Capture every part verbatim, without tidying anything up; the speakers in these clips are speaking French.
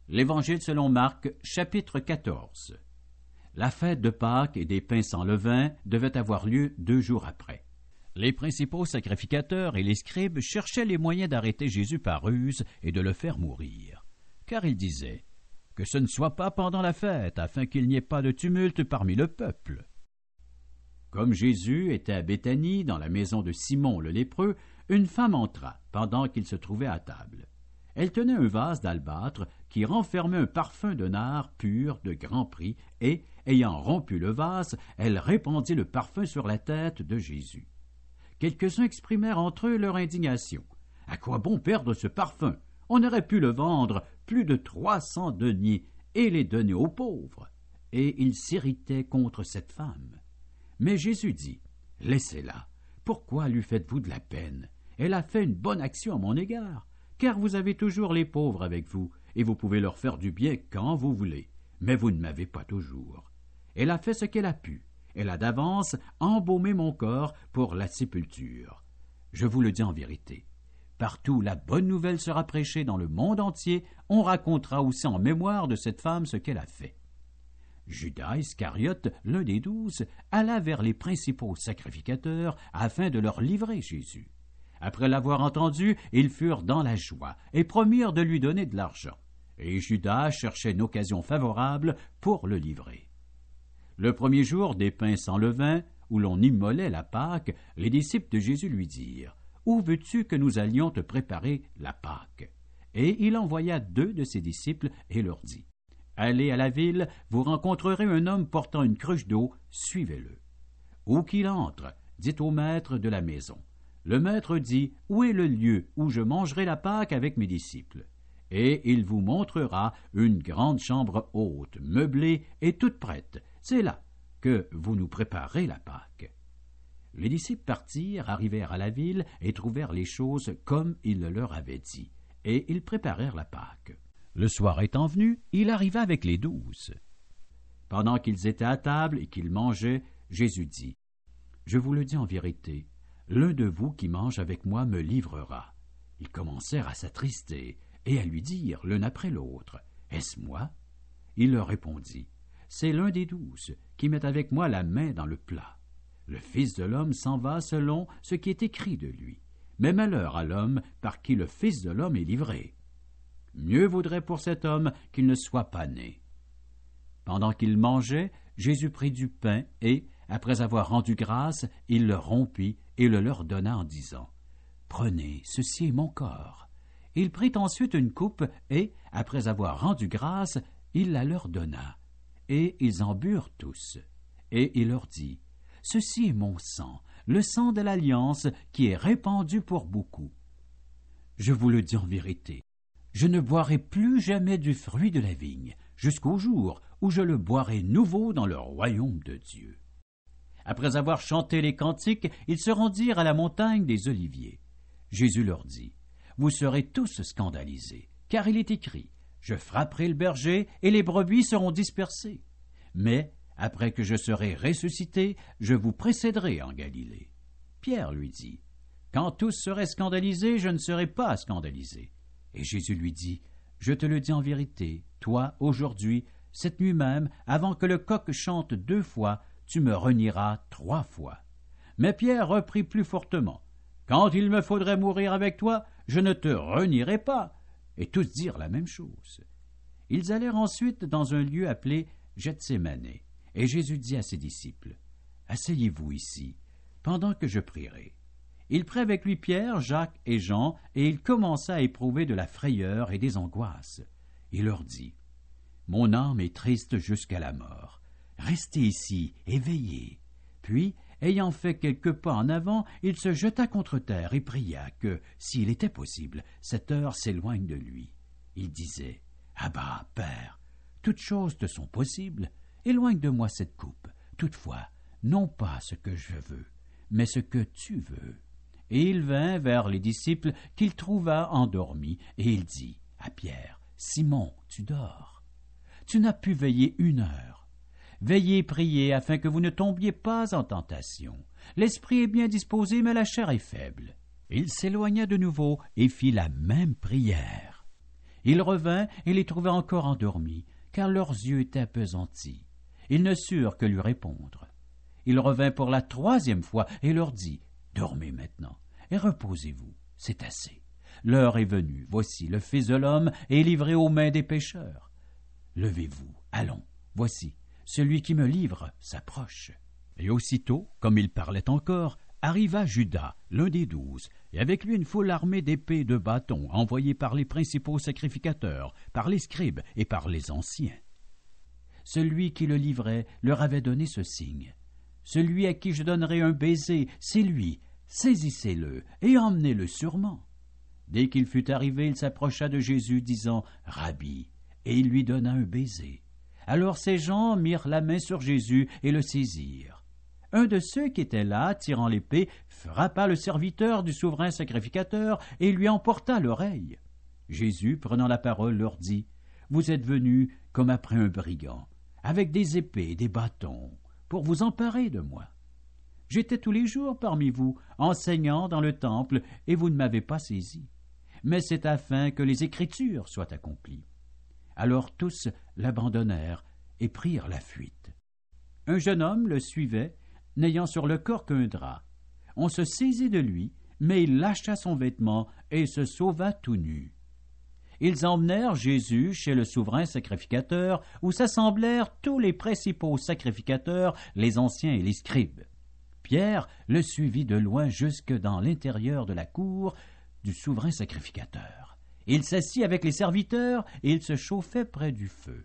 L'Évangile selon Marc, chapitre quatorze. La fête de Pâques et des pains sans levain devait avoir lieu deux jours après. Les principaux sacrificateurs et les scribes cherchaient les moyens d'arrêter Jésus par ruse et de le faire mourir. Car ils disaient que ce ne soit pas pendant la fête, afin qu'il n'y ait pas de tumulte parmi le peuple. Comme Jésus était à Béthanie, dans la maison de Simon le lépreux, une femme entra pendant qu'il se trouvait à table. Elle tenait un vase d'albâtre qui renfermait un parfum de nard pur de grand prix et, ayant rompu le vase, elle répandit le parfum sur la tête de Jésus. Quelques-uns exprimèrent entre eux leur indignation. « À quoi bon perdre ce parfum? On aurait pu le vendre plus de trois cents deniers et les donner aux pauvres. » Et ils s'irritaient contre cette femme. Mais Jésus dit, « Laissez-la. Pourquoi lui faites-vous de la peine? Elle a fait une bonne action à mon égard. Car vous avez toujours les pauvres avec vous, et vous pouvez leur faire du bien quand vous voulez, mais vous ne m'avez pas toujours. Elle a fait ce qu'elle a pu. Elle a d'avance embaumé mon corps pour la sépulture. Je vous le dis en vérité. Partout la bonne nouvelle sera prêchée dans le monde entier, on racontera aussi en mémoire de cette femme ce qu'elle a fait. » Judas Iscariote, l'un des douze, alla vers les principaux sacrificateurs afin de leur livrer Jésus. Après l'avoir entendu, ils furent dans la joie et promirent de lui donner de l'argent. Et Judas cherchait une occasion favorable pour le livrer. Le premier jour des pains sans levain, où l'on immolait la Pâque, les disciples de Jésus lui dirent « Où veux-tu que nous allions te préparer la Pâque ?» Et il envoya deux de ses disciples et leur dit « Allez à la ville, vous rencontrerez un homme portant une cruche d'eau, suivez-le. Où qu'il entre, dites au maître de la maison. Le maître dit, où est le lieu où je mangerai la Pâque avec mes disciples? Et il vous montrera une grande chambre haute, meublée et toute prête. C'est là que vous nous préparerez la Pâque. » Les disciples partirent, arrivèrent à la ville et trouvèrent les choses comme il le leur avait dit. Et ils préparèrent la Pâque. Le soir étant venu, il arriva avec les douze. Pendant qu'ils étaient à table et qu'ils mangeaient, Jésus dit, « Je vous le dis en vérité, l'un de vous qui mange avec moi me livrera. » Ils commencèrent à s'attrister et à lui dire l'un après l'autre, « Est-ce moi? » Il leur répondit, « C'est l'un des douze qui met avec moi la main dans le plat. Le Fils de l'homme s'en va selon ce qui est écrit de lui. Mais malheur à l'homme par qui le Fils de l'homme est livré. Mieux vaudrait pour cet homme qu'il ne soit pas né. » Pendant qu'ils mangeaient, Jésus prit du pain et, après avoir rendu grâce, il le rompit et le leur donna en disant, « Prenez, ceci est mon corps. » Il prit ensuite une coupe et, après avoir rendu grâce, il la leur donna. Et ils en burent tous. Et il leur dit, « Ceci est mon sang, le sang de l'alliance qui est répandu pour beaucoup. Je vous le dis en vérité, je ne boirai plus jamais du fruit de la vigne, jusqu'au jour où je le boirai nouveau dans le royaume de Dieu. » Après avoir chanté les cantiques, ils se rendirent à la montagne des Oliviers. Jésus leur dit, « Vous serez tous scandalisés, car il est écrit, « Je frapperai le berger et les brebis seront dispersées. » Mais, après que je serai ressuscité, je vous précéderai en Galilée. Pierre lui dit, « Quand tous seraient scandalisés, je ne serai pas scandalisé. » Et Jésus lui dit, « Je te le dis en vérité, toi, aujourd'hui, cette nuit même, avant que le coq chante deux fois, tu me renieras trois fois. » Mais Pierre reprit plus fortement, « Quand il me faudrait mourir avec toi, je ne te renierai pas. » Et tous dirent la même chose. Ils allèrent ensuite dans un lieu appelé Gethsémane, et Jésus dit à ses disciples, « Asseyez-vous ici, pendant que je prierai. » Il prit avec lui Pierre, Jacques et Jean, et il commença à éprouver de la frayeur et des angoisses. Il leur dit, « Mon âme est triste jusqu'à la mort. Restez ici et veillez. » Puis, ayant fait quelques pas en avant, il se jeta contre terre et pria que, s'il était possible, cette heure s'éloigne de lui. Il disait, « Abba, Père, toutes choses te sont possibles. Éloigne de moi cette coupe. Toutefois, non pas ce que je veux, mais ce que tu veux. » Et il vint vers les disciples qu'il trouva endormis, et il dit à Pierre, « Simon, tu dors. Tu n'as pu veiller une heure. Veillez et priez afin que vous ne tombiez pas en tentation. L'esprit est bien disposé, mais la chair est faible. » Il s'éloigna de nouveau et fit la même prière. Il revint et les trouva encore endormis, car leurs yeux étaient appesantis. Ils ne surent que lui répondre. Il revint pour la troisième fois et leur dit, « Dormez maintenant et reposez-vous, c'est assez. L'heure est venue, voici, le Fils de l'homme est livré aux mains des pécheurs. Levez-vous, allons, voici, celui qui me livre s'approche. » Et aussitôt, comme il parlait encore, arriva Judas, l'un des douze, et avec lui une foule armée d'épées et de bâtons, envoyés par les principaux sacrificateurs, par les scribes et par les anciens. Celui qui le livrait leur avait donné ce signe. « Celui à qui je donnerai un baiser, c'est lui, saisissez-le et emmenez-le sûrement. » Dès qu'il fut arrivé, il s'approcha de Jésus, disant « Rabbi », et il lui donna un baiser. Alors ces gens mirent la main sur Jésus et le saisirent. Un de ceux qui étaient là, tirant l'épée, frappa le serviteur du souverain sacrificateur et lui emporta l'oreille. Jésus, prenant la parole, leur dit, « Vous êtes venus comme après un brigand, avec des épées et des bâtons, pour vous emparer de moi. J'étais tous les jours parmi vous, enseignant dans le temple, et vous ne m'avez pas saisi. Mais c'est afin que les Écritures soient accomplies. » Alors tous l'abandonnèrent et prirent la fuite. Un jeune homme le suivait, n'ayant sur le corps qu'un drap. On se saisit de lui, mais il lâcha son vêtement et se sauva tout nu. Ils emmenèrent Jésus chez le souverain sacrificateur, où s'assemblèrent tous les principaux sacrificateurs, les anciens et les scribes. Pierre le suivit de loin jusque dans l'intérieur de la cour du souverain sacrificateur. Il s'assit avec les serviteurs et il se chauffait près du feu.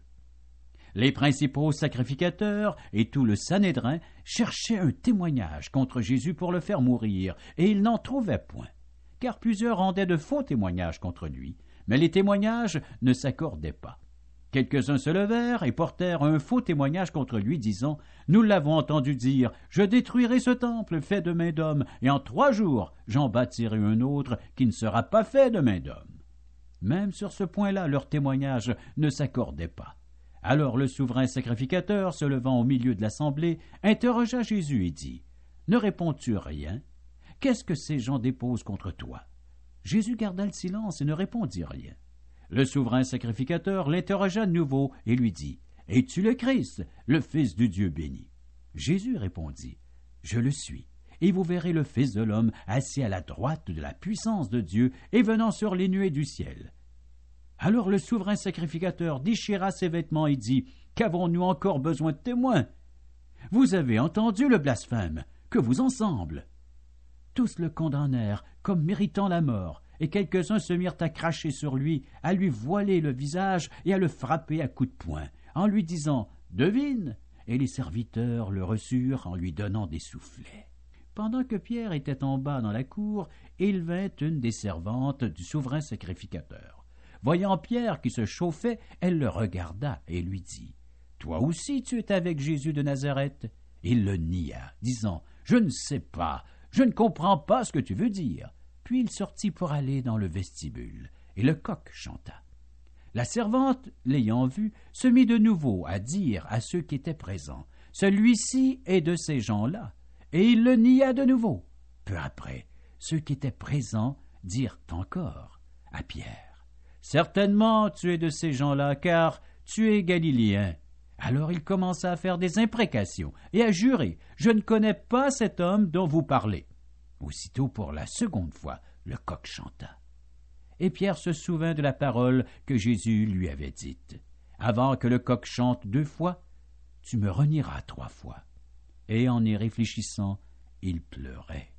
Les principaux sacrificateurs et tout le Sanhédrin cherchaient un témoignage contre Jésus pour le faire mourir, et ils n'en trouvaient point, car plusieurs rendaient de faux témoignages contre lui, mais les témoignages ne s'accordaient pas. Quelques-uns se levèrent et portèrent un faux témoignage contre lui, disant « Nous l'avons entendu dire, je détruirai ce temple fait de main d'homme, et en trois jours j'en bâtirai un autre qui ne sera pas fait de main d'homme. » Même sur ce point-là, leur témoignage ne s'accordait pas. Alors le souverain sacrificateur, se levant au milieu de l'assemblée, interrogea Jésus et dit « Ne réponds-tu rien? Qu'est-ce que ces gens déposent contre toi? » Jésus garda le silence et ne répondit rien. Le souverain sacrificateur l'interrogea de nouveau et lui dit « Es-tu le Christ, le Fils du Dieu béni? » Jésus répondit « Je le suis, et vous verrez le Fils de l'homme assis à la droite de la puissance de Dieu et venant sur les nuées du ciel. » Alors le souverain sacrificateur déchira ses vêtements et dit « Qu'avons-nous encore besoin de témoins? Vous avez entendu le blasphème, que vous en semble? » Tous le condamnèrent comme méritant la mort, et quelques-uns se mirent à cracher sur lui, à lui voiler le visage et à le frapper à coups de poing, en lui disant « Devine !» Et les serviteurs le reçurent en lui donnant des soufflets. Pendant que Pierre était en bas dans la cour, il vint une des servantes du souverain sacrificateur. Voyant Pierre qui se chauffait, elle le regarda et lui dit « Toi aussi tu es avec Jésus de Nazareth ?» Il le nia, disant « Je ne sais pas, je ne comprends pas ce que tu veux dire. » Puis il sortit pour aller dans le vestibule, et le coq chanta. La servante, l'ayant vu, se mit de nouveau à dire à ceux qui étaient présents « Celui-ci est de ces gens-là. » Et il le nia de nouveau. Peu après, ceux qui étaient présents dirent encore à Pierre « Certainement tu es de ces gens-là, car tu es galiléen. » Alors il commença à faire des imprécations et à jurer « Je ne connais pas cet homme dont vous parlez. » Aussitôt, pour la seconde fois, le coq chanta. Et Pierre se souvint de la parole que Jésus lui avait dite. « Avant que le coq chante deux fois, tu me renieras trois fois. » Et en y réfléchissant, il pleurait.